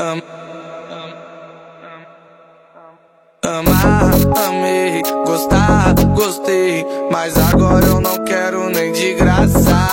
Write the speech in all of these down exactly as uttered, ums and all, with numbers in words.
Am, amar, amei, gostar, gostei, mas agora eu não quero nem de graça.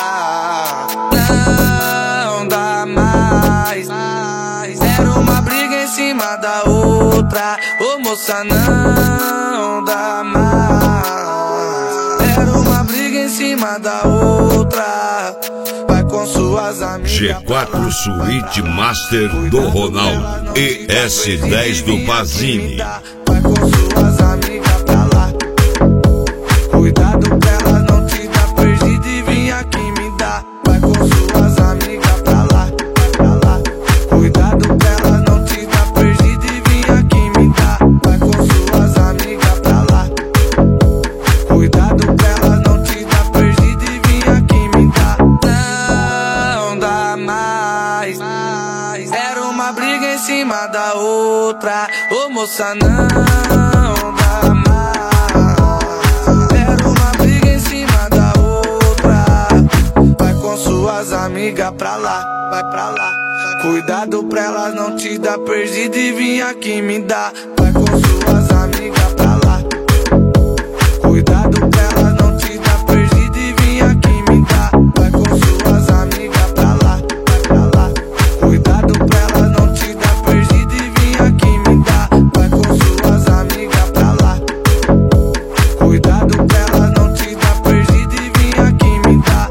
Não dá mais. Era uma briga em cima da outra. Ô moça, não dá mais. Era uma briga em cima da outra. Vai com suas amigas. G quatro Suíte Master do Ronaldo. E S dez do Pazini. Vai com suas amigas pra lá. Cuidado pra ela não te dar perdido e vim aqui me dar. Vai com suas amigas pra lá, pra lá. Cuidado pra ela não te dar perdido e vim aqui me dar. Vai com suas amigas pra lá. Cuidado pra ela não te dar perdido e vim aqui me dar. Não dá mais. Era uma briga em cima da outra. Ô moça, não dá mais. Era uma briga em cima da outra. Vai com suas amigas pra lá, vai pra lá. Cuidado pra elas não te dar perdido e vim aqui me dar. Vai com suas amigas pra lá. Cuidado pra elas não te dar perdido e vim aqui me dar. Vai com suas amigas pra lá, vai pra lá. Cuidado pra elas não te dar perdido e vim aqui me dar. Vai com suas amigas pra lá. Cuidado pra elas não te dar perdido e vim aqui me dar.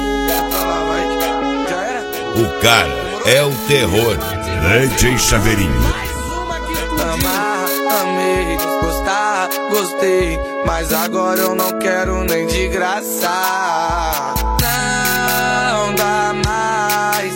Já era? O cara é o terror. D J Chaveirinho. Amar, amei, gostar, gostei, mas agora eu não quero nem de graça. Não dá mais.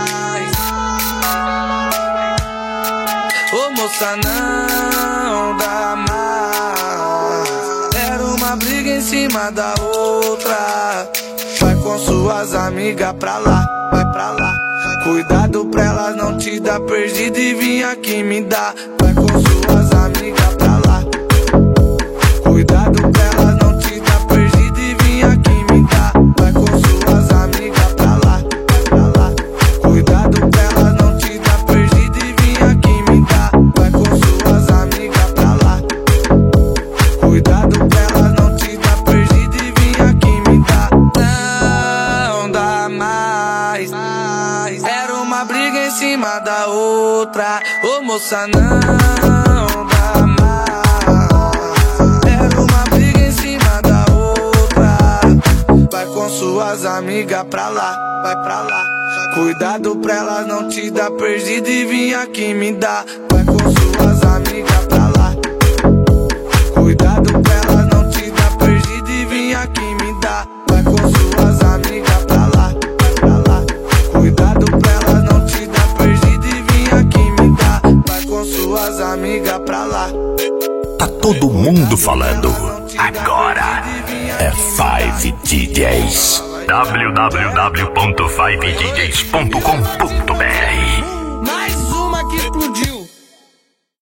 Ô moça, não dá mais. Era uma briga em cima da outra. Vai com suas amigas pra lá, vai pra lá. Cuidado pra elas não te dar perdido e vim aqui me dar. Vai com suas amigas pra lá. Cuidado pra elas não te dar perdido e vim aqui me dar. Vai com suas amigas pra lá, vai pra lá. Cuidado pra elas não te dar perdido e vim aqui me dar. Vai com suas amigas pra lá. Cuidado pra elas não te dar perdido e vim aqui me dar. Não dá mais. Era uma briga em cima da outra. Ô moça, não dá mais. Era uma briga em cima da outra. Vai com suas amigas pra lá, vai pra lá. Cuidado pra elas não te dar perdido e vim aqui me dar. Vai com suas amigas pra lá. Cuidado pra elas não te dar perdido e vim aqui me dar. Vai com suas amigas pra lá, vai pra lá. Cuidado pra elas não te dar perdido e vim aqui me dar. Vai com suas amigas pra lá. Tá todo mundo falando. Agora é Five D Js. w w w ponto five d js ponto com ponto b r